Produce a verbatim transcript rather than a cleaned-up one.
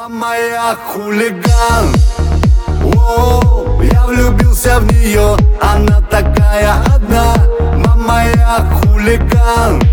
Мама, я хулиган. О, я влюбился в нее, она такая одна. Мама, я хулиган.